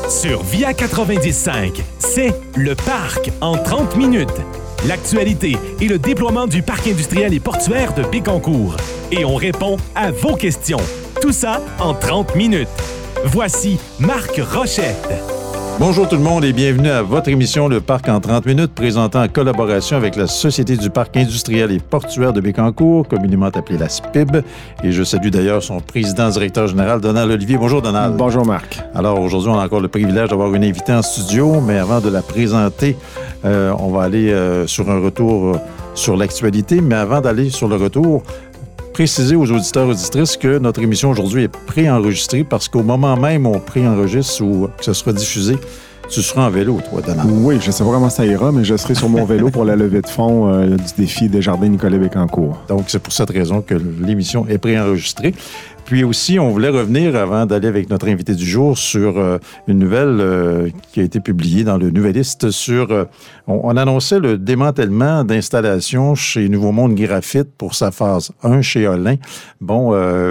Sur Via 90.5, c'est Le Parc en 30 minutes. L'actualité et le déploiement du parc industriel et portuaire de Bécancour. Et on répond à vos questions. Tout ça en 30 minutes. Voici Marc Rochette. Bonjour tout le monde et bienvenue à votre émission Le Parc en 30 minutes, présentée en collaboration avec la Société du parc industriel et portuaire de Bécancour, communément appelée la SPIB. Et je salue d'ailleurs son président-directeur général, Donald Olivier. Bonjour Donald. Bonjour Marc. Alors aujourd'hui, on a encore le privilège d'avoir une invitée en studio, mais avant de la présenter, on va aller sur un retour sur l'actualité. Mais avant d'aller sur le retour, préciser aux auditeurs et auditrices que notre émission aujourd'hui est préenregistrée parce qu'au moment même où on préenregistre ou que ce sera diffusé, tu seras en vélo, toi, Donald. Oui, je sais pas comment ça ira, mais je serai sur mon vélo pour la levée de fonds du défi Desjardins Nicolet Bécancour. Donc, c'est pour cette raison que l'émission est préenregistrée. Puis aussi, on voulait revenir, avant d'aller avec notre invité du jour, sur une nouvelle qui a été publiée dans le Nouvelliste sur... on annonçait le démantèlement d'installations chez Nouveau Monde Graphite pour sa phase 1 chez Olin. Bon,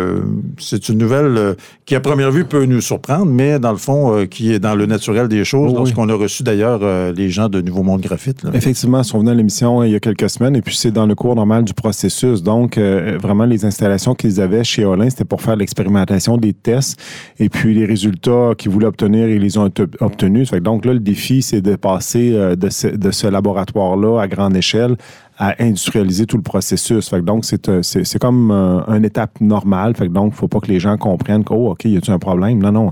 c'est une nouvelle qui, à première vue, peut nous surprendre, mais dans le fond, qui est dans le naturel des choses, lorsqu'on a reçu d'ailleurs les gens de Nouveau Monde Graphite. Là. Effectivement, ils sont venus à l'émission il y a quelques semaines, et puis c'est dans le cours normal du processus. Donc, vraiment, les installations qu'ils avaient chez Olin, c'était pour faire l'expérimentation des tests et puis les résultats qu'ils voulaient obtenir, ils les ont obtenus. Donc là, le défi, c'est de passer de ce laboratoire-là à grande échelle à industrialiser tout le processus. Donc, c'est comme une étape normale. Donc, il ne faut pas que les gens comprennent OK, y a-t-il un problème? Non.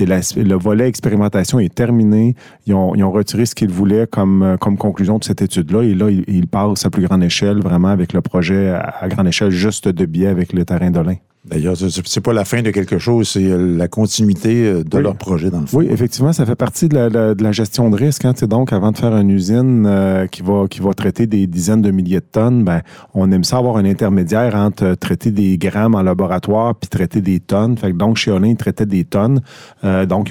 Le volet expérimentation est terminé. Ils ont retiré ce qu'ils voulaient comme conclusion de cette étude-là. Et là, ils passent à plus grande échelle, vraiment, avec le projet à grande échelle, juste de biais avec le terrain d'Olin. D'ailleurs, c'est pas la fin de quelque chose, c'est la continuité de leur projet, dans le fond. Oui, effectivement, ça fait partie de la gestion de risque. Donc, avant de faire une usine qui va traiter des dizaines de milliers de tonnes, on aime ça avoir un intermédiaire entre traiter des grammes en laboratoire puis traiter des tonnes. Donc, chez Olin, ils traitaient des tonnes. Donc,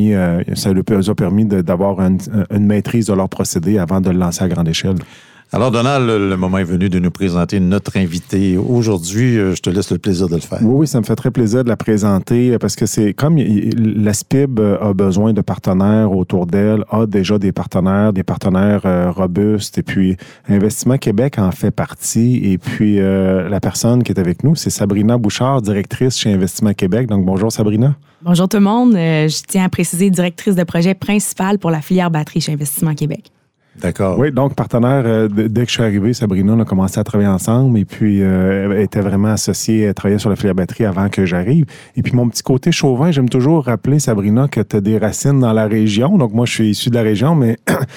ça leur a permis d'avoir une maîtrise de leur procédé avant de le lancer à grande échelle. Alors, Donald, le moment est venu de nous présenter notre invité. Aujourd'hui, je te laisse le plaisir de le faire. Oui, ça me fait très plaisir de la présenter parce que c'est comme la SPIB a besoin de partenaires autour d'elle, a déjà des partenaires robustes, et puis Investissement Québec en fait partie. Et puis, la personne qui est avec nous, c'est Sabrina Bouchard, directrice chez Investissement Québec. Donc, bonjour Sabrina. Bonjour tout le monde. Je tiens à préciser directrice de projet principale pour la filière batterie chez Investissement Québec. D'accord. Oui, donc partenaire, dès que je suis arrivé, Sabrina, on a commencé à travailler ensemble et puis elle était vraiment associée, elle travaillait sur la filière batterie avant que j'arrive. Et puis mon petit côté chauvin, j'aime toujours rappeler, Sabrina, que tu as des racines dans la région. Donc moi, je suis issu de la région, mais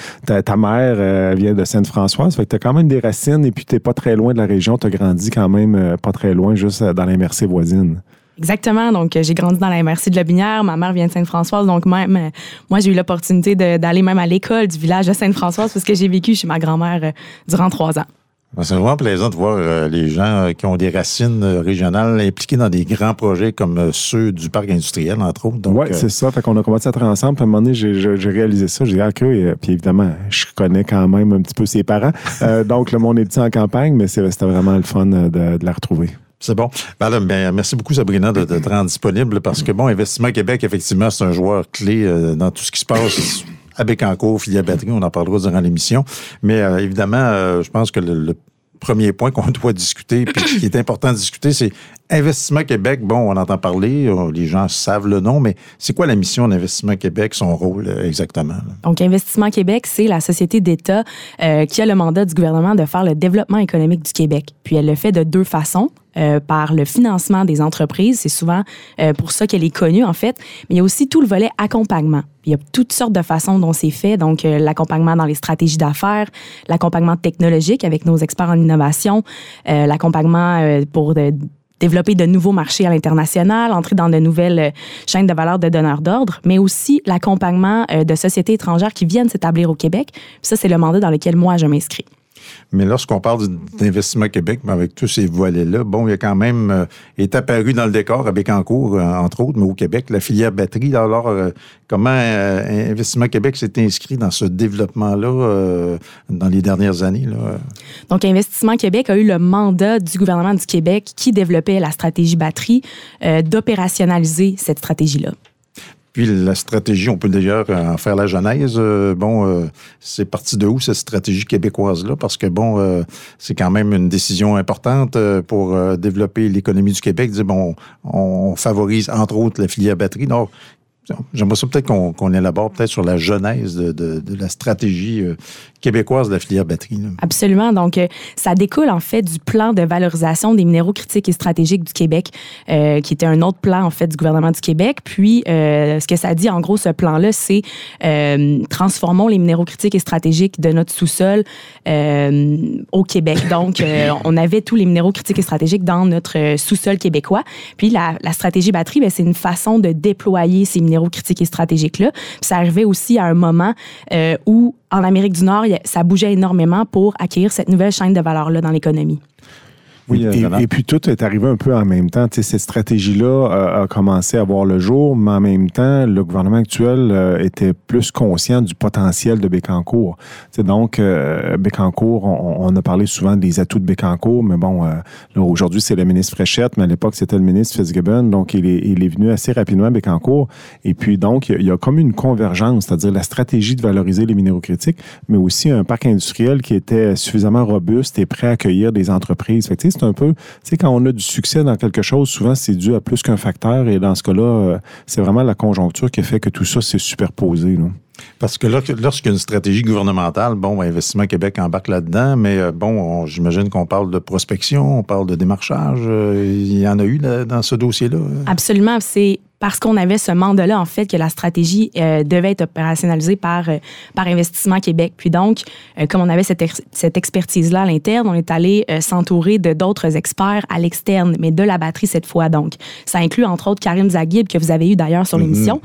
ta mère vient de Sainte-Françoise, fait que tu as quand même des racines et puis tu n'es pas très loin de la région, tu as grandi quand même pas très loin, juste dans la MRC voisine. Exactement. Donc, j'ai grandi dans la MRC de Lobinière. Ma mère vient de Sainte-Françoise. Donc, même, moi, j'ai eu l'opportunité d'aller même à l'école du village de Sainte-Françoise parce que j'ai vécu chez ma grand-mère durant 3 ans. C'est vraiment plaisant de voir les gens qui ont des racines régionales impliqués dans des grands projets comme ceux du parc industriel, entre autres. Oui, c'est ça. Fait qu'on a commencé à travailler ensemble. Puis à un moment donné, j'ai réalisé ça. J'ai dit, OK. Puis évidemment, je connais quand même un petit peu ses parents. Donc, le monde est petit en campagne, mais c'était vraiment le fun de la retrouver. C'est bon. Merci beaucoup, Sabrina, de te rendre disponible parce que, Investissement Québec, effectivement, c'est un joueur clé dans tout ce qui se passe à Bécancour, filière batterie. On en parlera durant l'émission. Mais évidemment, je pense que le premier point qu'on doit discuter, puis qui est important de discuter, c'est Investissement Québec. Bon, on entend parler, les gens savent le nom, mais c'est quoi la mission d'Investissement Québec, son rôle exactement? Là? Donc, Investissement Québec, c'est la société d'État qui a le mandat du gouvernement de faire le développement économique du Québec. Puis elle le fait de 2 façons. Par le financement des entreprises. C'est souvent pour ça qu'elle est connue, en fait. Mais il y a aussi tout le volet accompagnement. Il y a toutes sortes de façons dont c'est fait. Donc, l'accompagnement dans les stratégies d'affaires, l'accompagnement technologique avec nos experts en innovation, l'accompagnement pour développer de nouveaux marchés à l'international, entrer dans de nouvelles chaînes de valeur de donneurs d'ordre, mais aussi l'accompagnement de sociétés étrangères qui viennent s'établir au Québec. Puis ça, c'est le mandat dans lequel moi, je m'inscris. Mais lorsqu'on parle d'Investissement Québec, avec tous ces volets-là, il y a quand même, est apparu dans le décor à Bécancour, entre autres, mais au Québec, la filière batterie. Alors, comment Investissement Québec s'est inscrit dans ce développement-là dans les dernières années? Là? Donc, Investissement Québec a eu le mandat du gouvernement du Québec qui développait la stratégie batterie d'opérationnaliser cette stratégie-là. Puis la stratégie, on peut d'ailleurs en faire la genèse. C'est parti de où cette stratégie québécoise-là? Parce que c'est quand même une décision importante pour développer l'économie du Québec. On favorise entre autres la filière batterie. Donc, j'aimerais ça peut-être qu'on élabore peut-être sur la genèse de la stratégie québécoise de la filière batterie. Là. Absolument. Donc, ça découle en fait du plan de valorisation des minéraux critiques et stratégiques du Québec, qui était un autre plan en fait du gouvernement du Québec. Puis, ce que ça dit en gros, ce plan-là, c'est transformons les minéraux critiques et stratégiques de notre sous-sol au Québec. Donc, on avait tous les minéraux critiques et stratégiques dans notre sous-sol québécois. Puis, la stratégie batterie, c'est une façon de déployer ces minéraux critiques et stratégiques-là. Puis, ça arrivait aussi à un moment où en Amérique du Nord, ça bougeait énormément pour acquérir cette nouvelle chaîne de valeur-là dans l'économie. Oui, et puis tout est arrivé un peu en même temps. Tu sais, cette stratégie-là a commencé à voir le jour, mais en même temps, le gouvernement actuel était plus conscient du potentiel de Bécancour. Tu sais, donc, Bécancour, on a parlé souvent des atouts de Bécancour, mais là, aujourd'hui, c'est le ministre Fréchette, mais à l'époque, c'était le ministre Fitzgibbon, donc il est venu assez rapidement à Bécancour. Et puis, donc, il y a comme une convergence, c'est-à-dire la stratégie de valoriser les minéraux critiques, mais aussi un parc industriel qui était suffisamment robuste et prêt à accueillir des entreprises. Fait que, c'est un peu, tu sais, quand on a du succès dans quelque chose, souvent, c'est dû à plus qu'un facteur. Et dans ce cas-là, c'est vraiment la conjoncture qui fait que tout ça s'est superposé, là. Parce que lorsqu'il y a une stratégie gouvernementale, Investissement Québec embarque là-dedans, mais j'imagine qu'on parle de prospection, on parle de démarchage. Il y en a eu dans ce dossier-là? Absolument. C'est parce qu'on avait ce mandat-là, en fait, que la stratégie devait être opérationnalisée par Investissement Québec. Puis donc, comme on avait cette expertise-là à l'interne, on est allé s'entourer de d'autres experts à l'externe, mais de la batterie cette fois. Donc, ça inclut, entre autres, Karim Zaghib, que vous avez eu d'ailleurs sur l'émission,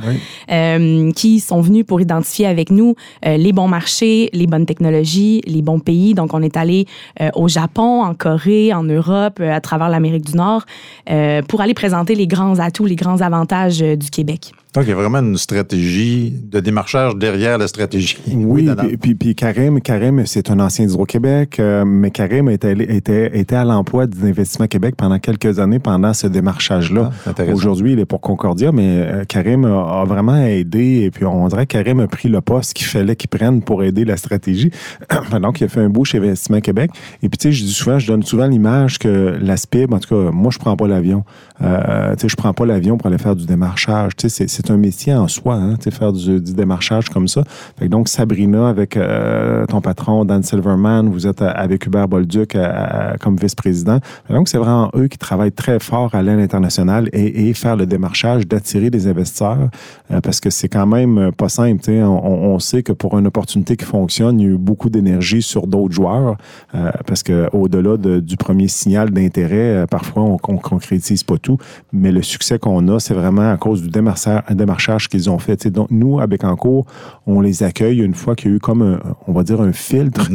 qui sont venus pour identifier avec nous les bons marchés, les bonnes technologies, les bons pays. Donc, on est allé au Japon, en Corée, en Europe, à travers l'Amérique du Nord, pour aller présenter les grands atouts, les grands avantages du Québec. Donc, il y a vraiment une stratégie de démarchage derrière la stratégie. Oui, puis Karim, c'est un ancien d'Hydro-Québec, mais Karim était à l'emploi d'Investissement Québec pendant quelques années pendant ce démarchage-là. Aujourd'hui, il est pour Concordia, mais Karim a vraiment aidé, et puis on dirait que Karim a pris le poste qu'il fallait qu'il prenne pour aider la stratégie. Donc, il a fait un bout chez Investissement Québec. Et puis, tu sais, je donne souvent l'image que l'ASPIB, en tout cas, moi, je prends pas l'avion. Tu sais, je prends pas l'avion pour aller faire du démarchage. Tu sais, c'est un métier en soi, hein, faire du démarchage comme ça. Fait que donc, Sabrina, avec ton patron, Dan Silverman, vous êtes avec Hubert Bolduc comme vice-président. Donc, c'est vraiment eux qui travaillent très fort à l'international et faire le démarchage, d'attirer des investisseurs, parce que c'est quand même pas simple. On sait que pour une opportunité qui fonctionne, il y a eu beaucoup d'énergie sur d'autres joueurs, parce qu'au-delà du premier signal d'intérêt, parfois, on ne concrétise pas tout, mais le succès qu'on a, c'est vraiment à cause du démarchage qu'ils ont fait. T'sais, donc, nous, à Bécancour, on les accueille une fois qu'il y a eu comme, on va dire, un filtre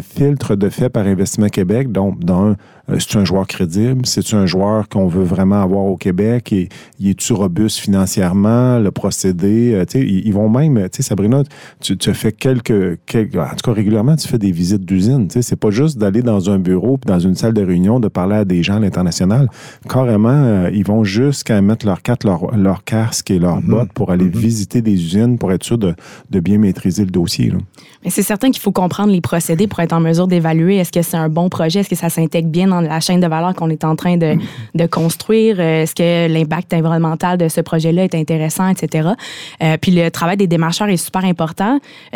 de fait par Investissement Québec. Donc, c'est un joueur crédible, c'est un joueur qu'on veut vraiment avoir au Québec, et il est-tu robuste financièrement, le procédé, ils vont même, Sabrina, tu as fait quelques, en tout cas régulièrement, tu fais des visites d'usine, c'est pas juste d'aller dans un bureau puis dans une salle de réunion, de parler à des gens à l'international. Carrément, ils vont jusqu'à mettre leur casque et leur bottes pour aller visiter des usines pour être sûr de bien maîtriser le dossier, là. Mais c'est certain qu'il faut comprendre les procédés pour être en mesure d'évaluer est-ce que c'est un bon projet, est-ce que ça s'intègre bien dans la chaîne de valeur qu'on est en train de construire, est-ce que l'impact environnemental de ce projet-là est intéressant, etc. Puis le travail des démarcheurs est super important.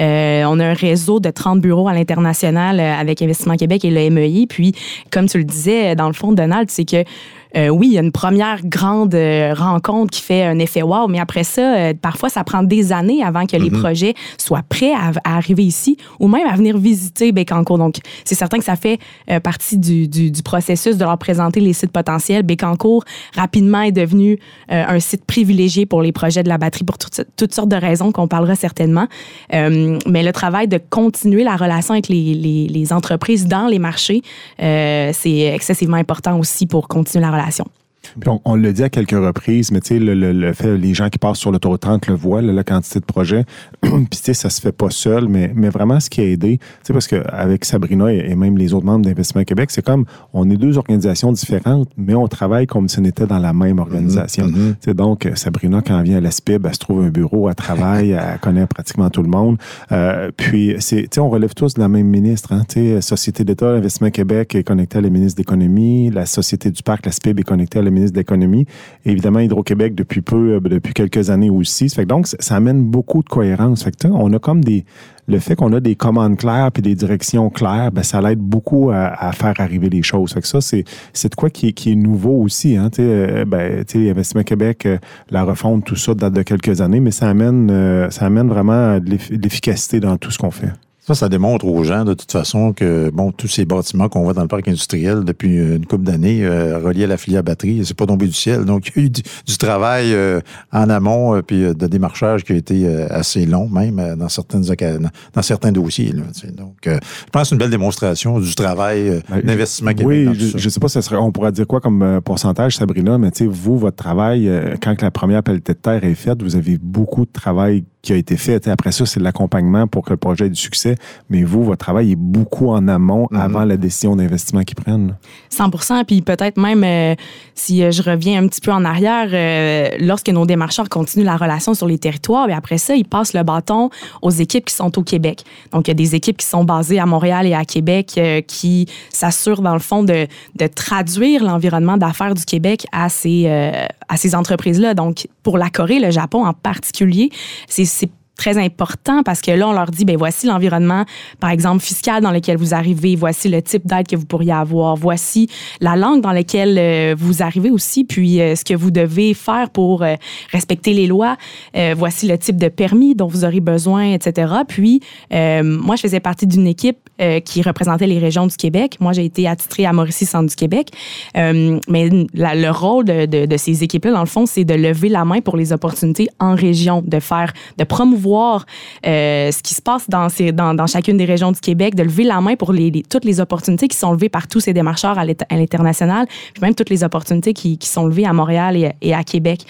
On a un réseau de 30 bureaux à l'international avec Investissement Québec et le MEI. Puis, comme tu le disais, dans le fond, Donald, c'est que oui, il y a une première grande rencontre qui fait un effet wow, mais après ça, parfois, ça prend des années avant que les projets soient prêts à arriver ici ou même à venir visiter Bécancour. Donc, c'est certain que ça fait partie du processus de leur présenter les sites potentiels. Bécancour, rapidement, est devenu un site privilégié pour les projets de la batterie pour toutes sortes de raisons qu'on parlera certainement. Mais le travail de continuer la relation avec les entreprises dans les marchés, c'est excessivement important aussi pour continuer la relation. Puis on l'a dit à quelques reprises, mais tu sais, le fait, les gens qui passent sur l'autoroute 30 le voient, la quantité de projets. Puis tu sais, ça se fait pas seul, mais vraiment ce qui a aidé, tu sais, parce qu'avec Sabrina et même les autres membres d'Investissement Québec, c'est comme, on est deux organisations différentes, mais on travaille comme si on était dans la même organisation. Tu sais, donc, Sabrina, quand elle vient à l'ASPIB, elle se trouve un bureau, elle travaille, elle connaît pratiquement tout le monde. Puis, tu sais, on relève tous de la même ministre, hein, tu sais, Société d'État, l'Investissement Québec est connecté à la ministre de l'Économie, la Société du Parc, l'ASPIB est connectée à la ministre de l'Économie. Et évidemment, Hydro-Québec depuis quelques années aussi. Ça fait que donc, ça amène beaucoup de cohérence. Fait que, on a comme le fait qu'on a des commandes claires puis des directions claires, ben, ça l'aide beaucoup à faire arriver les choses. Fait que ça, c'est de quoi qui est nouveau aussi. Hein? Investissement Québec, la refonte, tout ça date de quelques années, mais ça amène vraiment de l'efficacité dans tout ce qu'on fait. Ça démontre aux gens, de toute façon, que tous ces bâtiments qu'on voit dans le parc industriel depuis une couple d'années, reliés à la filière batterie, c'est pas tombé du ciel. Donc, il y a eu du travail en amont, puis de démarchage qui a été assez long, même dans certains dossiers. Là, donc, je pense que c'est une belle démonstration du travail d'Investissement Québec. Oui, je sais pas, on pourrait dire quoi comme pourcentage, Sabrina, mais vous, votre travail, quand la première pelletée de terre est faite, vous avez beaucoup de travail qui a été fait. Après ça, c'est de l'accompagnement pour que le projet ait du succès. Mais vous, votre travail est beaucoup en amont avant la décision d'investissement qu'ils prennent. 100%. Puis peut-être même, si je reviens un petit peu en arrière, lorsque nos démarcheurs continuent la relation sur les territoires, bien après ça, ils passent le bâton aux équipes qui sont au Québec. Donc, il y a des équipes qui sont basées à Montréal et à Québec qui s'assurent, dans le fond, de traduire l'environnement d'affaires du Québec à ces entreprises-là. Donc, pour la Corée, le Japon en particulier, c'est très important parce que là, on leur dit, voici l'environnement, par exemple, fiscal dans lequel vous arrivez, voici le type d'aide que vous pourriez avoir, voici la langue dans laquelle vous arrivez aussi, puis ce que vous devez faire pour respecter les lois, voici le type de permis dont vous aurez besoin, etc. Puis, moi, je faisais partie d'une équipe qui représentait les régions du Québec. Moi, j'ai été attitrée à Mauricie Centre du Québec. Mais le rôle de ces équipes-là, dans le fond, c'est de lever la main pour les opportunités en région, de promouvoir ce qui se passe dans chacune des régions du Québec, de lever la main pour toutes les opportunités qui sont levées par tous ces démarcheurs à l'international, puis même toutes les opportunités qui sont levées à Montréal et à Québec.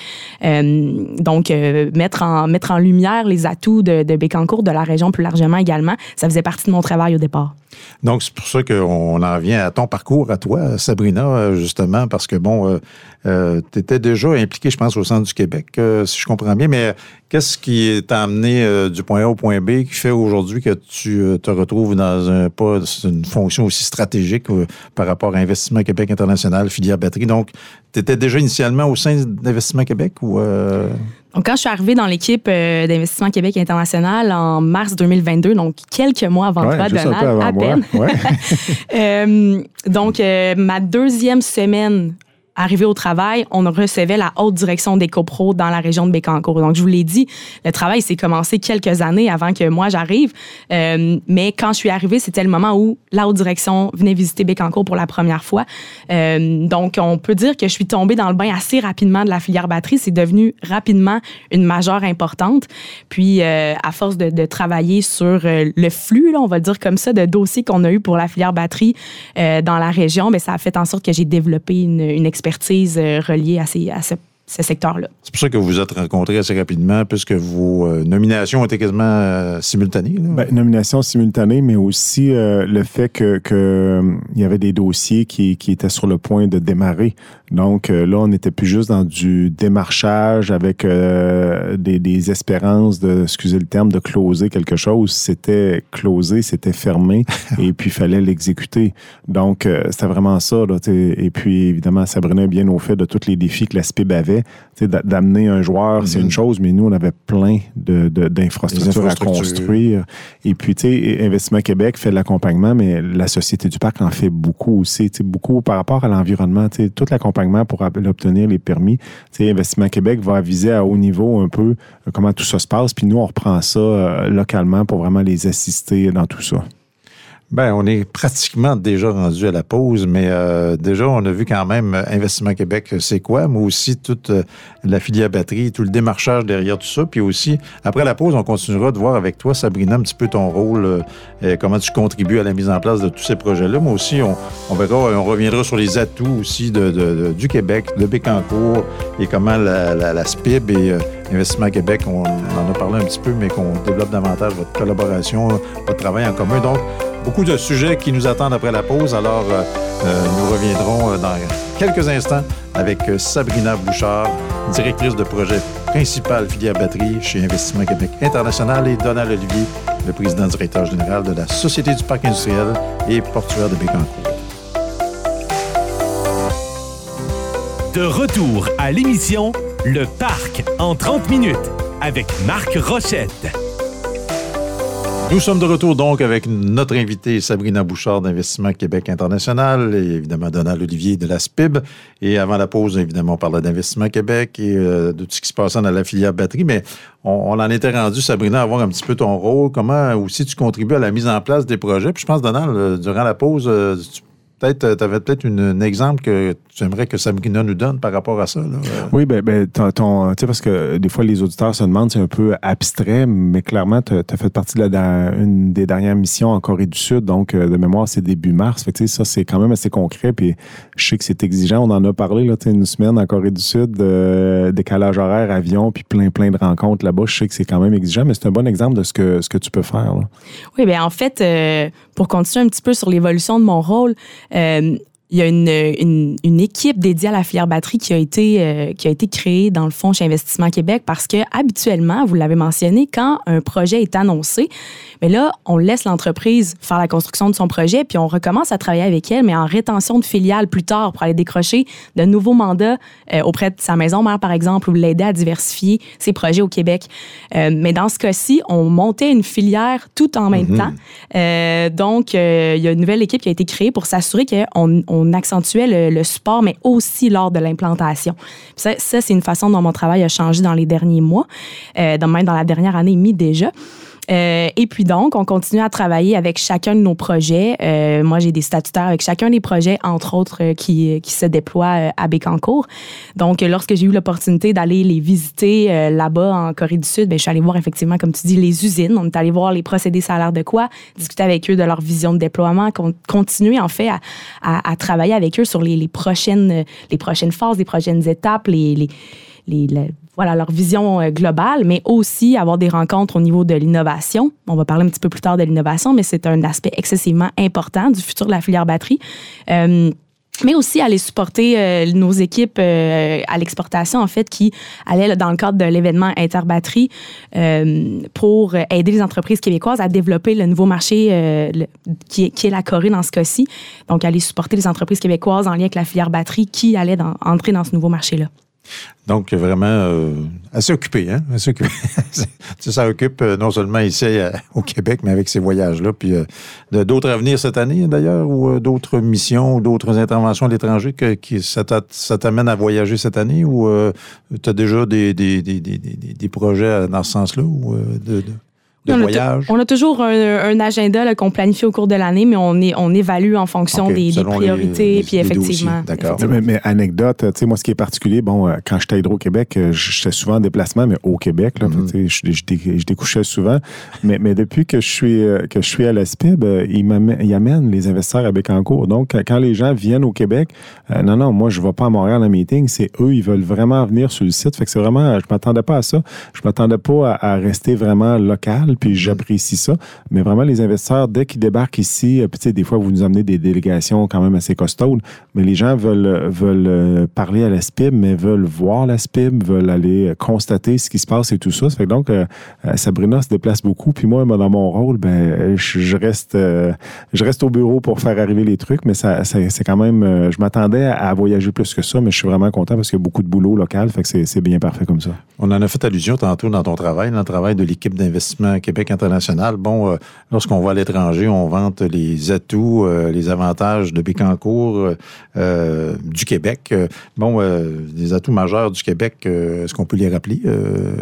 Donc, mettre en lumière les atouts de Bécancour, de la région plus largement également, ça faisait partie de mon travail au départ. Donc, c'est pour ça qu'on en vient à ton parcours, à toi, Sabrina, justement, parce que, tu étais déjà impliquée, je pense, au Centre du Québec, si je comprends bien, mais qu'est-ce qui t'a amené du point A au point B qui fait aujourd'hui que tu te retrouves dans une fonction aussi stratégique par rapport à Investissement Québec International, filière batterie? Donc, tu étais déjà initialement au sein d'Investissement Québec ou... Donc, quand je suis arrivée dans l'équipe d'Investissement Québec International en mars 2022, donc quelques mois avant toi, Donald, à peine. Ouais. Donc, ma deuxième semaine arrivé au travail, on recevait la haute direction d'EcoPro dans la région de Bécancour. Donc, je vous l'ai dit, le travail s'est commencé quelques années avant que moi j'arrive. Mais quand je suis arrivée, c'était le moment où la haute direction venait visiter Bécancour pour la première fois. Donc, on peut dire que je suis tombée dans le bain assez rapidement de la filière batterie. C'est devenu rapidement une majeure importante. Puis, à force de travailler sur le flux, là, on va le dire comme ça, de dossiers qu'on a eu pour la filière batterie dans la région, bien, ça a fait en sorte que j'ai développé une expertise reliée à ce secteur-là. C'est pour ça que vous vous êtes rencontrés assez rapidement, puisque vos nominations étaient quasiment simultanées. Nominations simultanées, mais aussi le fait que il y avait des dossiers qui étaient sur le point de démarrer. Donc là, on n'était plus juste dans du démarchage avec des espérances de, excusez le terme, de closer quelque chose. C'était closé, c'était fermé, et puis il fallait l'exécuter. Donc, c'était vraiment ça. Là, et puis, évidemment, Sabrina est bien au fait de tous les défis que la SPIB avait. D'amener un joueur, c'est une chose, mais nous, on avait plein d'infrastructures à construire. Et puis, Investissement Québec fait de l'accompagnement, mais la Société du Parc en fait beaucoup aussi. Beaucoup par rapport à l'environnement. Tout l'accompagnement pour obtenir les permis. Investissement Québec va viser à haut niveau un peu comment tout ça se passe. Puis nous, on reprend ça localement pour vraiment les assister dans tout ça. Bien, on est pratiquement déjà rendu à la pause, mais déjà, on a vu quand même Investissement Québec, c'est quoi? Mais aussi toute la filière batterie, tout le démarchage derrière tout ça. Puis aussi, après la pause, on continuera de voir avec toi, Sabrina, un petit peu ton rôle, comment tu contribues à la mise en place de tous ces projets-là. Mais aussi, on verra, on reviendra sur les atouts aussi du Québec, de Bécancour, et comment la SPIB et Investissement Québec, on en a parlé un petit peu, mais qu'on développe davantage votre collaboration, votre travail en commun. Donc, beaucoup de sujets qui nous attendent après la pause. Alors, nous reviendrons dans quelques instants avec Sabrina Bouchard, directrice de projet principal filière batterie chez Investissement Québec International, et Donald Olivier, le président-directeur général de la Société du parc industriel et portuaire de Bécancour. De retour à l'émission Le Parc en 30 minutes avec Marc Rochette. Nous sommes de retour donc avec notre invitée Sabrina Bouchard d'Investissement Québec International et évidemment Donald Olivier de la SPIB. Et avant la pause, évidemment, on parlait d'Investissement Québec et de tout ce qui se passait dans la filière batterie. Mais on en était rendu, Sabrina, à voir un petit peu ton rôle, comment aussi tu contribues à la mise en place des projets. Puis je pense, Donald, durant la pause, tu avais peut-être un exemple que tu aimerais que Sabrina nous donne par rapport à ça. Là. Oui, tu sais, parce que des fois, les auditeurs se demandent, c'est un peu abstrait, mais clairement, tu as fait partie de une des dernières missions en Corée du Sud, donc de mémoire, c'est début mars. Fait que, ça, c'est quand même assez concret, puis je sais que c'est exigeant. On en a parlé, là, une semaine en Corée du Sud, décalage horaire, avion, puis plein de rencontres là-bas. Je sais que c'est quand même exigeant, mais c'est un bon exemple de ce que tu peux faire. Là. Oui, bien, en fait, pour continuer un petit peu sur l'évolution de mon rôle, il y a une équipe dédiée à la filière batterie qui a été créée dans le fond chez Investissement Québec parce que habituellement, vous l'avez mentionné, quand un projet est annoncé, mais là, on laisse l'entreprise faire la construction de son projet puis on recommence à travailler avec elle, mais en rétention de filiales plus tard pour aller décrocher de nouveaux mandats auprès de sa maison mère, par exemple, ou l'aider à diversifier ses projets au Québec. Mais dans ce cas-ci, on montait une filière tout en même temps. Donc, il y a une nouvelle équipe qui a été créée pour s'assurer qu'on accentuait le support, mais aussi lors de l'implantation. Ça, c'est une façon dont mon travail a changé dans les derniers mois, même dans la dernière année et demie déjà. Et puis donc, on continue à travailler avec chacun de nos projets. Moi, j'ai des statutaires avec chacun des projets, entre autres, qui se déploient à Bécancour. Donc, lorsque j'ai eu l'opportunité d'aller les visiter là-bas en Corée du Sud, je suis allée voir effectivement, comme tu dis, les usines. On est allé voir les procédés salaires de quoi, discuter avec eux de leur vision de déploiement, continuer en fait à travailler avec eux sur les prochaines phases, les prochaines étapes, leur vision globale, mais aussi avoir des rencontres au niveau de l'innovation. On va parler un petit peu plus tard de l'innovation, mais c'est un aspect excessivement important du futur de la filière batterie. Mais aussi aller supporter nos équipes à l'exportation, en fait, qui allaient dans le cadre de l'événement Interbatterie pour aider les entreprises québécoises à développer le nouveau marché qui est la Corée dans ce cas-ci. Donc, aller supporter les entreprises québécoises en lien avec la filière batterie qui allaient entrer dans ce nouveau marché-là. Donc, vraiment assez occupé, hein? Assez occupé. Ça occupe non seulement ici au Québec, mais avec ces voyages-là. Puis d'autres à venir cette année, d'ailleurs, ou d'autres missions ou d'autres interventions à l'étranger ça t'amène à voyager cette année, ou tu as déjà des projets dans ce sens-là, ou de voyage? On a toujours un agenda là, qu'on planifie au cours de l'année, mais on évalue en fonction des priorités. Puis effectivement. D'accord. Mais anecdote, tu sais, moi, ce qui est particulier, quand j'étais à Hydro-Québec, j'étais souvent en déplacement, mais au Québec, là, je découchais souvent. mais depuis que je suis à la SPIB, ils amènent les investisseurs à Bécancour. Donc, quand les gens viennent au Québec, non, moi, je ne vais pas à Montréal en meeting, c'est eux, ils veulent vraiment venir sur le site. Fait que c'est vraiment, je ne m'attendais pas à ça. Je ne m'attendais pas à rester vraiment local. Puis j'apprécie ça. Mais vraiment, les investisseurs, dès qu'ils débarquent ici, puis tu sais, des fois, vous nous amenez des délégations quand même assez costaudes, mais les gens veulent parler à la SPIB, mais veulent voir la SPIB, veulent aller constater ce qui se passe et tout ça. Ça fait que donc, Sabrina se déplace beaucoup. Puis moi, dans mon rôle, je reste au bureau pour faire arriver les trucs, mais c'est quand même... je m'attendais à voyager plus que ça, mais je suis vraiment content parce qu'il y a beaucoup de boulot local. Fait que c'est bien parfait comme ça. On en a fait allusion tantôt dans ton travail, dans le travail de l'équipe d'Investissement Québec International. Bon, lorsqu'on va à l'étranger, on vante les atouts, les avantages de Bécancour, du Québec. Les atouts majeurs du Québec, est-ce qu'on peut les rappeler?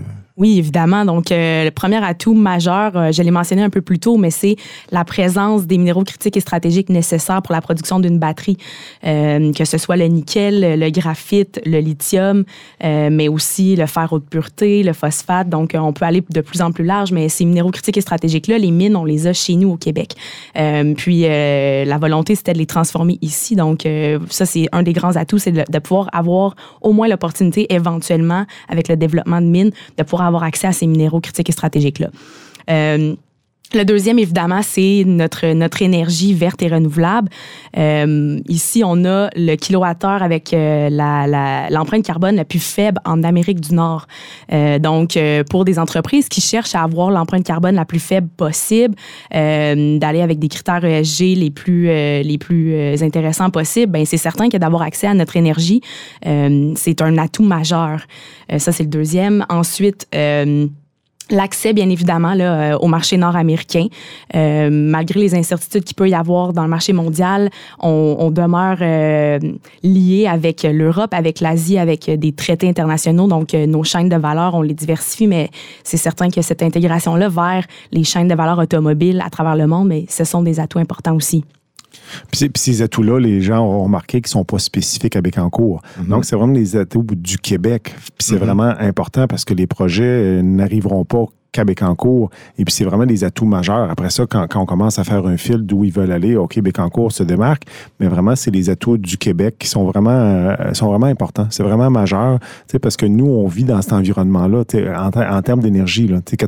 Oui, évidemment. Donc, le premier atout majeur, je l'ai mentionné un peu plus tôt, mais c'est la présence des minéraux critiques et stratégiques nécessaires pour la production d'une batterie, que ce soit le nickel, le graphite, le lithium, mais aussi le fer haute pureté, le phosphate. Donc, on peut aller de plus en plus large, mais ces minéraux critiques et stratégiques-là, les mines, on les a chez nous au Québec. Puis, la volonté, c'était de les transformer ici. Donc, ça, c'est un des grands atouts, c'est de pouvoir avoir au moins l'opportunité, éventuellement, avec le développement de mines, de pouvoir avoir accès à ces minéraux critiques et stratégiques-là. Le deuxième, évidemment, c'est notre énergie verte et renouvelable. Ici, on a le kilowattheure avec l'empreinte carbone la plus faible en Amérique du Nord. Donc, pour des entreprises qui cherchent à avoir l'empreinte carbone la plus faible possible, d'aller avec des critères ESG les plus intéressants possibles, ben c'est certain que d'avoir accès à notre énergie, c'est un atout majeur. Ça, c'est le deuxième. Ensuite, l'accès, bien évidemment, là, au marché nord-américain. Malgré les incertitudes qu'il peut y avoir dans le marché mondial, on demeure lié avec l'Europe, avec l'Asie, avec des traités internationaux. Donc, nos chaînes de valeur, on les diversifie, mais c'est certain que cette intégration-là vers les chaînes de valeur automobiles à travers le monde, mais ce sont des atouts importants aussi. Puis ces atouts-là, les gens ont remarqué qu'ils ne sont pas spécifiques à Bécancour. Mm-hmm. Donc, c'est vraiment les atouts du Québec. Puis c'est vraiment important parce que les projets n'arriveront pas qu'à Bécancour. Et puis, c'est vraiment des atouts majeurs. Après ça, quand on commence à faire un fil d'où ils veulent aller, OK, Bécancour se démarque, mais vraiment, c'est les atouts du Québec qui sont vraiment importants. C'est vraiment majeur, parce que nous, on vit dans cet environnement-là. En termes d'énergie,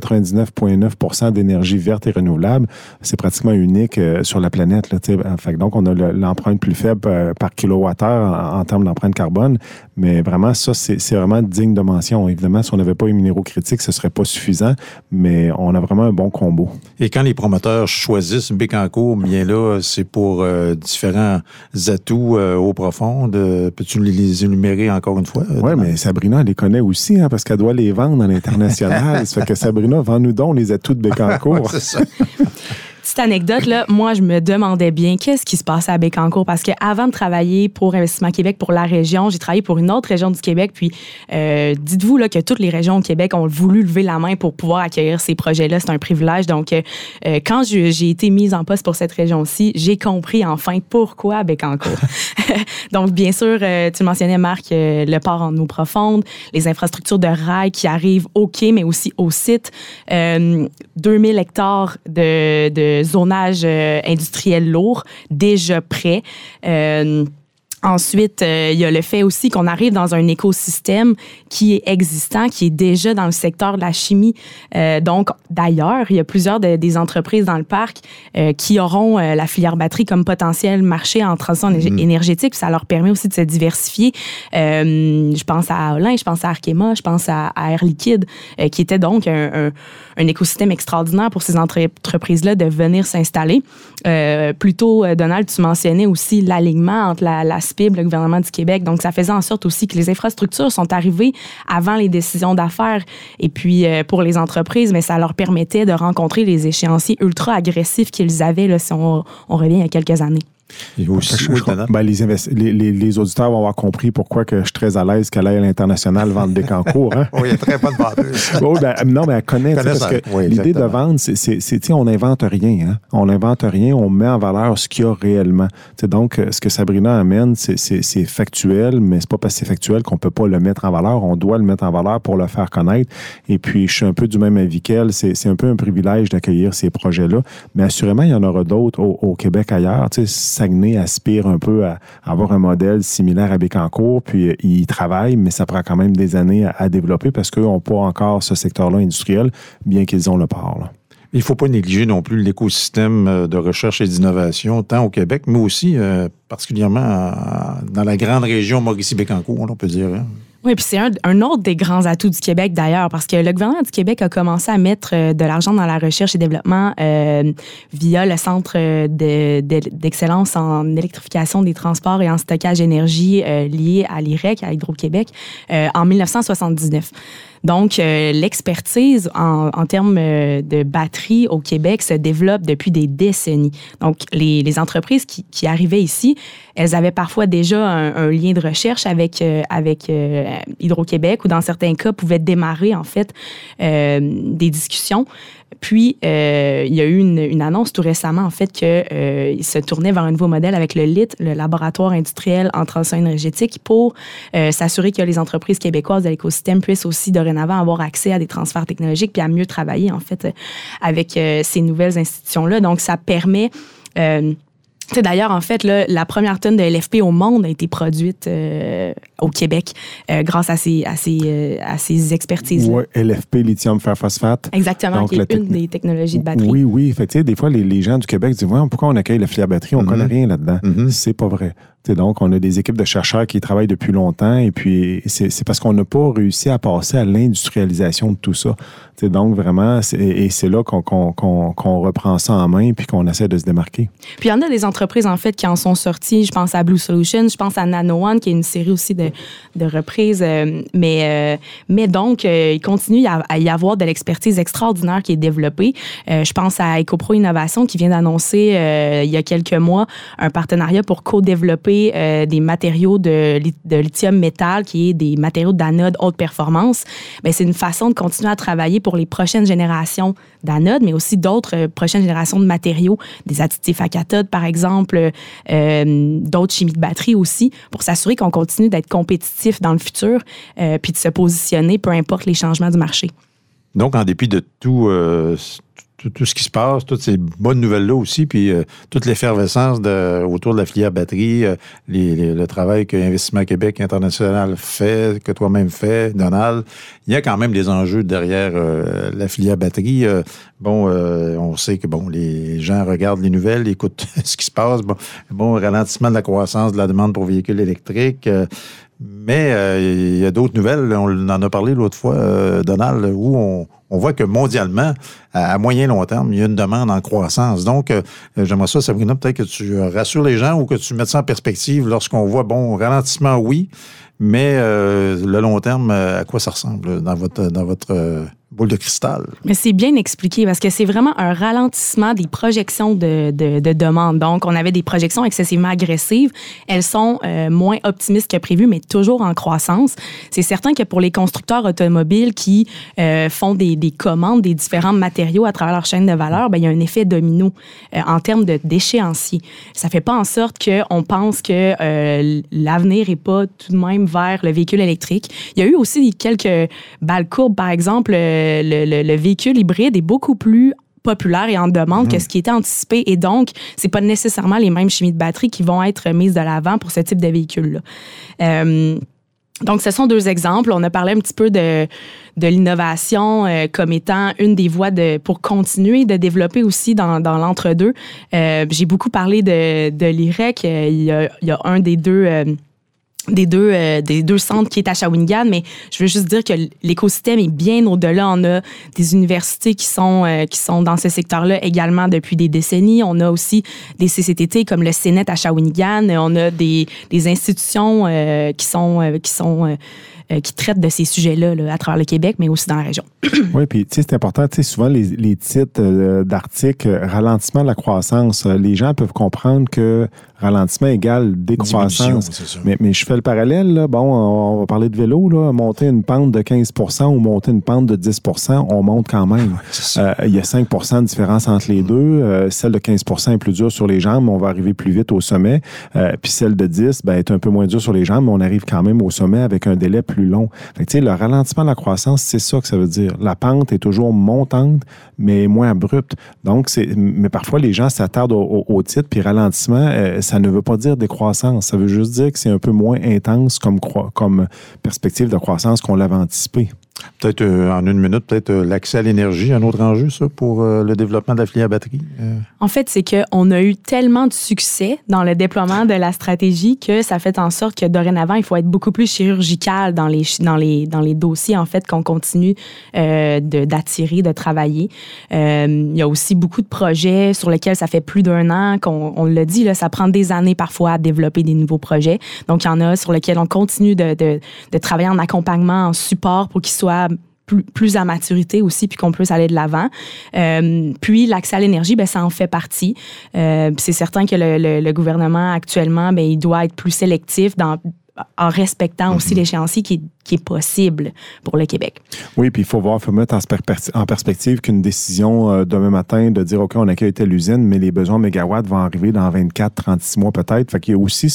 99,9% d'énergie verte et renouvelable, c'est pratiquement unique sur la planète. Donc, on a l'empreinte plus faible par kilowattheure en termes d'empreinte carbone, mais vraiment, ça, c'est vraiment digne de mention. Évidemment, si on n'avait pas les minéraux critiques, ce ne serait pas suffisant, mais on a vraiment un bon combo. Et quand les promoteurs choisissent Bécancour, bien là, c'est pour différents atouts au profond. Peux-tu les énumérer encore une fois? Oui, mais Sabrina, elle les connaît aussi, parce qu'elle doit les vendre à l'international. Ça fait que Sabrina, vends-nous donc les atouts de Bécancour. Ouais, c'est ça. Petite anecdote, là, moi, je me demandais bien qu'est-ce qui se passait à Bécancour parce qu'avant de travailler pour Investissement Québec, pour la région, j'ai travaillé pour une autre région du Québec. Puis, dites-vous là, que toutes les régions au Québec ont voulu lever la main pour pouvoir accueillir ces projets-là. C'est un privilège. Donc, quand j'ai été mise en poste pour cette région-ci, j'ai compris enfin pourquoi Bécancour. Donc, bien sûr, tu mentionnais, Marc, le port en eau profonde, les infrastructures de rail qui arrivent au quai, mais aussi au site. 2000 hectares de zonage industriel lourd déjà prêt. Ensuite, il y a le fait aussi qu'on arrive dans un écosystème qui est existant, qui est déjà dans le secteur de la chimie. Donc, d'ailleurs, il y a plusieurs des entreprises dans le parc qui auront la filière batterie comme potentiel marché en transition énergétique. Ça leur permet aussi de se diversifier. Je pense à Olin, je pense à Arkema, je pense à Air Liquide, qui était donc un écosystème extraordinaire pour ces entreprises-là de venir s'installer. Plus tôt, Donald, tu mentionnais aussi l'alignement entre la SPIB, le gouvernement du Québec. Donc, ça faisait en sorte aussi que les infrastructures sont arrivées avant les décisions d'affaires. Et puis, pour les entreprises, mais ça leur permettait de rencontrer les échéanciers ultra agressifs qu'ils avaient, là, si on revient il y a quelques années. Et aussi, les auditeurs vont avoir compris pourquoi que je suis très à l'aise qu'elle aille à l'international vendre Bécancour. Hein? Oui, il y a très bonne vendeuse. Non, mais elle connaît. Parce que l'idée de vendre, c'est on n'invente rien. Hein? On n'invente rien, on met en valeur ce qu'il y a réellement. Donc, ce que Sabrina amène, c'est factuel, mais c'est pas parce que c'est factuel qu'on peut pas le mettre en valeur. On doit le mettre en valeur pour le faire connaître. Et puis, je suis un peu du même avis qu'elle. C'est un peu un privilège d'accueillir ces projets-là. Mais assurément, il y en aura d'autres au Québec ailleurs. Saguenay aspire un peu à avoir un modèle similaire à Bécancour, puis ils travaillent, mais ça prend quand même des années à développer parce qu'eux n'ont pas encore ce secteur-là industriel, bien qu'ils ont le port. Là. Il ne faut pas négliger non plus l'écosystème de recherche et d'innovation, tant au Québec, mais aussi particulièrement dans la grande région Mauricie-Bécancour, on peut dire. Hein. Oui, puis c'est un autre des grands atouts du Québec, d'ailleurs, parce que le gouvernement du Québec a commencé à mettre de l'argent dans la recherche et développement via le Centre d'excellence en électrification des transports et en stockage d'énergie lié à l'IREC, à Hydro-Québec, en 1979. Donc, l'expertise en termes de batterie au Québec se développe depuis des décennies. Donc, les entreprises qui arrivaient ici, elles avaient parfois déjà un lien de recherche avec Hydro-Québec ou dans certains cas pouvaient démarrer en fait des discussions. Puis, il y a eu une annonce tout récemment, en fait, qu'il se tournait vers un nouveau modèle avec le LIT, le Laboratoire industriel en transition énergétique, pour s'assurer que les entreprises québécoises de l'écosystème puissent aussi dorénavant avoir accès à des transferts technologiques puis à mieux travailler, en fait, avec ces nouvelles institutions-là. Donc, ça permet... D'ailleurs, en fait, là, la première tonne de LFP au monde a été produite au Québec grâce à ces expertises. Oui, LFP, lithium fer phosphate. Exactement, donc, qui est une des technologies de batterie. Oui. Fait, des fois, les gens du Québec disent pourquoi on accueille la filière batterie? On ne connaît rien là-dedans. C'est pas vrai. Donc, on a des équipes de chercheurs qui travaillent depuis longtemps et puis c'est parce qu'on n'a pas réussi à passer à l'industrialisation de tout ça. Donc, vraiment, c'est là qu'on reprend ça en main puis qu'on essaie de se démarquer. Puis, il y en a des entreprises, en fait, qui en sont sorties. Je pense à Blue Solutions, je pense à Nano One, qui est une série aussi de reprises. Mais donc, il continue à y avoir de l'expertise extraordinaire qui est développée. Je pense à EcoPro Innovation, qui vient d'annoncer, il y a quelques mois, un partenariat pour co-développer des matériaux de lithium métal, qui est des matériaux d'anode haute performance. Bien, c'est une façon de continuer à travailler pour les prochaines générations d'anodes, mais aussi d'autres prochaines générations de matériaux, des additifs à cathode, par exemple, d'autres chimies de batterie aussi, pour s'assurer qu'on continue d'être compétitif dans le futur, puis de se positionner, peu importe les changements du marché. Donc, en dépit de tout ce qui se passe, toutes ces bonnes nouvelles-là aussi, puis toute l'effervescence autour de la filière batterie, le travail que Investissement Québec International fait, que toi-même fais, Donald, il y a quand même des enjeux derrière la filière batterie. On sait que les gens regardent les nouvelles, écoutent ce qui se passe. Ralentissement de la croissance de la demande pour véhicules électriques. Mais il y a d'autres nouvelles, on en a parlé l'autre fois, Donald, où on voit que mondialement, à moyen long terme, il y a une demande en croissance. Donc, j'aimerais ça, Sabrina, peut-être que tu rassures les gens ou que tu mettes ça en perspective lorsqu'on voit, ralentissement, oui, mais le long terme, à quoi ça ressemble dans votre boule de cristal? Mais c'est bien expliqué parce que c'est vraiment un ralentissement des projections de demande. Donc, on avait des projections excessivement agressives. Elles sont moins optimistes que prévu, mais toujours en croissance. C'est certain que pour les constructeurs automobiles qui font des commandes des différents matériaux à travers leur chaîne de valeur, il y a un effet domino en termes d'échéancier. Ça ne fait pas en sorte qu'on pense que l'avenir n'est pas tout de même vers le véhicule électrique. Il y a eu aussi quelques balles courbes, par exemple, le véhicule hybride est beaucoup plus populaire et en demande que ce qui était anticipé. Et donc, c'est pas nécessairement les mêmes chimies de batterie qui vont être mises de l'avant pour ce type de véhicule-là. Donc, ce sont deux exemples. On a parlé un petit peu de l'innovation comme étant une des voies pour continuer de développer aussi dans l'entre-deux. J'ai beaucoup parlé de l'IREC. Il y a un des deux centres qui est à Shawinigan, mais je veux juste dire que l'écosystème est bien au-delà. On a des universités qui sont dans ce secteur-là également depuis des décennies. On a aussi des CCTT comme le CNET à Shawinigan. On a des institutions qui traitent de ces sujets-là à travers le Québec, mais aussi dans la région. Oui, puis tu sais, c'est important. Tu sais, souvent, les titres d'articles « Ralentissement de la croissance », les gens peuvent comprendre que ralentissement égale décroissance. Mais je fais le parallèle. Là. On va parler de vélo. Là. Monter une pente de 15 % ou monter une pente de 10 % on monte quand même. Il y a 5 % de différence entre les deux. Celle de 15 % est plus dure sur les jambes, mais on va arriver plus vite au sommet. Puis celle de 10 est un peu moins dure sur les jambes, mais on arrive quand même au sommet avec un délai plus long. Fait que, le ralentissement de la croissance, c'est ça que ça veut dire. La pente est toujours montante, mais moins abrupte. Donc, mais parfois, les gens s'attardent au titre, puis ralentissement, ça ne veut pas dire décroissance. Ça veut juste dire que c'est un peu moins intense comme perspective de croissance qu'on l'avait anticipé. Peut-être en une minute, l'accès à l'énergie, un autre enjeu, ça, pour le développement de la filière batterie? En fait, c'est qu'on a eu tellement de succès dans le déploiement de la stratégie que ça fait en sorte que dorénavant, il faut être beaucoup plus chirurgical dans les dossiers, en fait, qu'on continue d'attirer, de travailler. Il y a aussi beaucoup de projets sur lesquels ça fait plus d'un an qu'on l'a dit, là, ça prend des années parfois à développer des nouveaux projets. Donc, il y en a sur lesquels on continue de travailler en accompagnement, en support pour qu'ils soient plus à maturité aussi, puis qu'on puisse aller de l'avant. Puis l'accès à l'énergie, ben ça en fait partie. C'est certain que le gouvernement actuellement, ben il doit être plus sélectif en respectant aussi l'échéancier qui est possible pour le Québec. Oui, puis il faut mettre en perspective qu'une décision demain matin de dire, OK, on accueille telle usine, mais les besoins mégawatts vont arriver dans 24, 36 mois peut-être. Fait qu'il y a aussi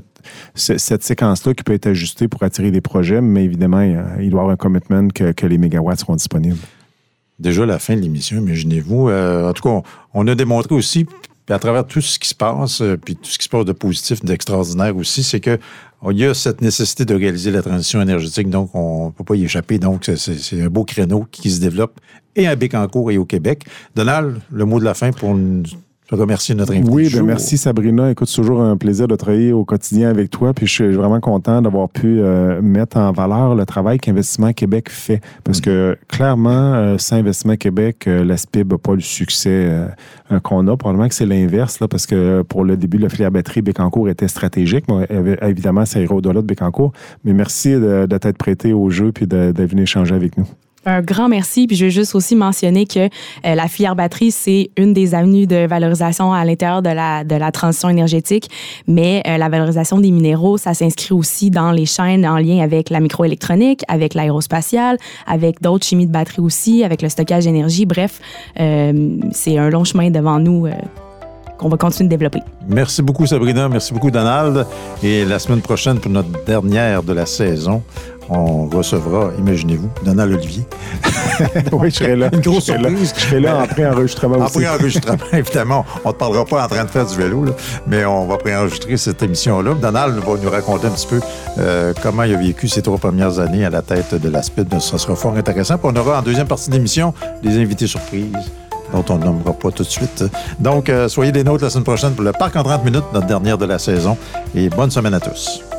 cette séquence-là qui peut être ajustée pour attirer des projets, mais évidemment, il doit y avoir un commitment que les mégawatts seront disponibles. Déjà la fin de l'émission, imaginez-vous. En tout cas, on a démontré aussi, puis à travers tout ce qui se passe, puis tout ce qui se passe de positif, d'extraordinaire aussi, c'est que il y a cette nécessité de réaliser la transition énergétique, donc on ne peut pas y échapper. Donc, c'est un beau créneau qui se développe et à Bécancour et au Québec. Donald, le mot de la fin pour remercier notre invité. Oui, bien merci Sabrina. Écoute, c'est toujours un plaisir de travailler au quotidien avec toi. Puis je suis vraiment content d'avoir pu mettre en valeur le travail qu'Investissement Québec fait. Parce que clairement, sans Investissement Québec, la SPIB n'a pas le succès qu'on a. Probablement que c'est l'inverse, là, parce que pour le début, la filière batterie Bécancour était stratégique. Bon, évidemment, ça ira au-delà de Bécancour. Mais merci de t'être prêté au jeu puis de venir échanger avec nous. Un grand merci. Puis je veux juste aussi mentionner que la filière batterie, c'est une des avenues de valorisation à l'intérieur de la transition énergétique. Mais la valorisation des minéraux, ça s'inscrit aussi dans les chaînes en lien avec la microélectronique, avec l'aérospatiale, avec d'autres chimies de batterie aussi, avec le stockage d'énergie. Bref, c'est un long chemin devant nous qu'on va continuer de développer. Merci beaucoup, Sabrina. Merci beaucoup, Donald. Et la semaine prochaine, pour notre dernière de la saison, on recevra, imaginez-vous, Donald Olivier. Oui, je serai là. Une grosse surprise. Je serai là en pré-enregistrement aussi. En pré-enregistrement, évidemment. On ne te parlera pas en train de faire du vélo, là, mais on va pré-enregistrer cette émission-là. Donald va nous raconter un petit peu comment il a vécu ces 3 premières années à la tête de la SPIB. Ça sera fort intéressant. Puis on aura en deuxième partie de l'émission des invités surprises dont on ne nommera pas tout de suite. Donc, soyez des nôtres la semaine prochaine pour le Parc en 30 minutes, notre dernière de la saison. Et bonne semaine à tous.